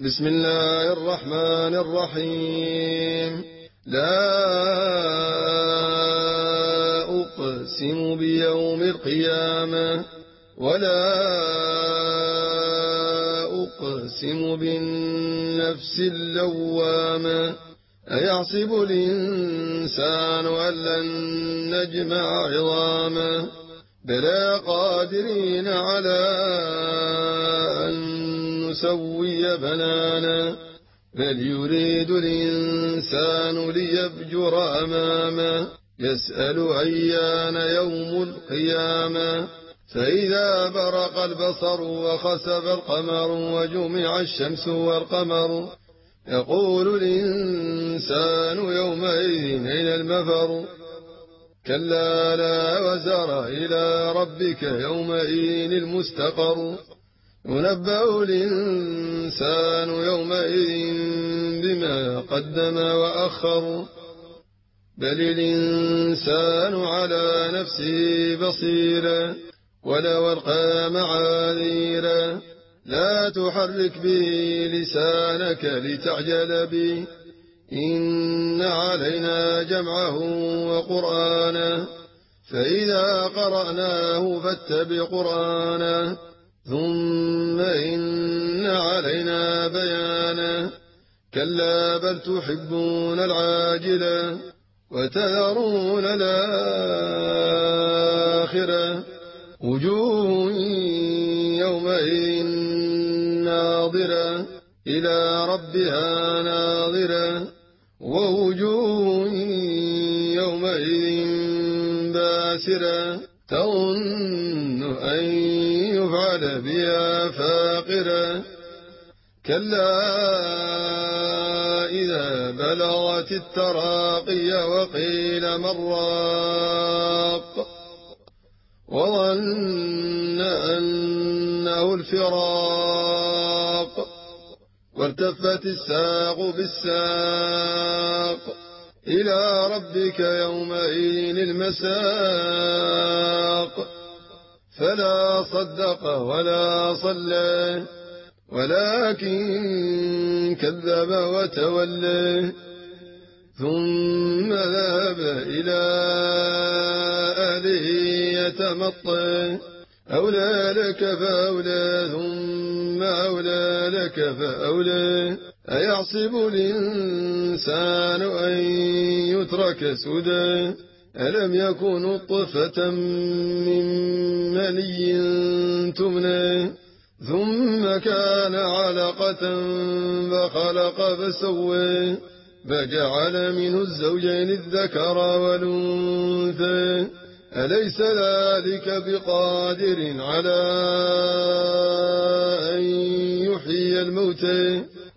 بسم الله الرحمن الرحيم. لا أقسم بيوم القيامة ولا أقسم بالنفس اللوامة أيحسب الإنسان أن لن نجمع عظامه بلى قادرين على أن نسوي بنانه بل يريد الإنسان ليفجر أمامه يسأل أيان يوم القيامة فإذا برق البصر وخسف القمر وجمع الشمس والقمر يقول الإنسان يومئذ أين المفر كلا لا وزر إلى ربك يومئذ المستقر ينبأ الإنسان يومئذ بما قدم وأخر بل الإنسان على نفسه بصيرا ولو ألقى معاذيرا لا تحرك به لسانك لتعجل به إن علينا جمعه وقرآنه فإذا قرأناه فاتبع قرآنه ثم إن علينا بيانه كلا بل تحبون العاجلة وتذرون الآخرة وجوه يومئذ ناظرة إلى ربها ناظرة ووجوه يومئذ باسرة تظن أن يفعل بها فاقرة كلا إذا بلغت التراقي وقيل من راق وظن أنه الفراق والتفت الساق بالساق إلى ربك يومئذ المساق فلا صدق ولا صلى ولكن كذب وتولى ثم ذهب إلى أهله يتمطى أولى لك فأولى ثم أولى لك فأولى أيحسب الإنسان أن يترك سدى ألم يكن نطفة من مني تمنى ثم كان علقة فخلق فسوى فجعل منه الزوجين الذكر والأنثى أليس ذلك بقادر على أن يحيي الموتى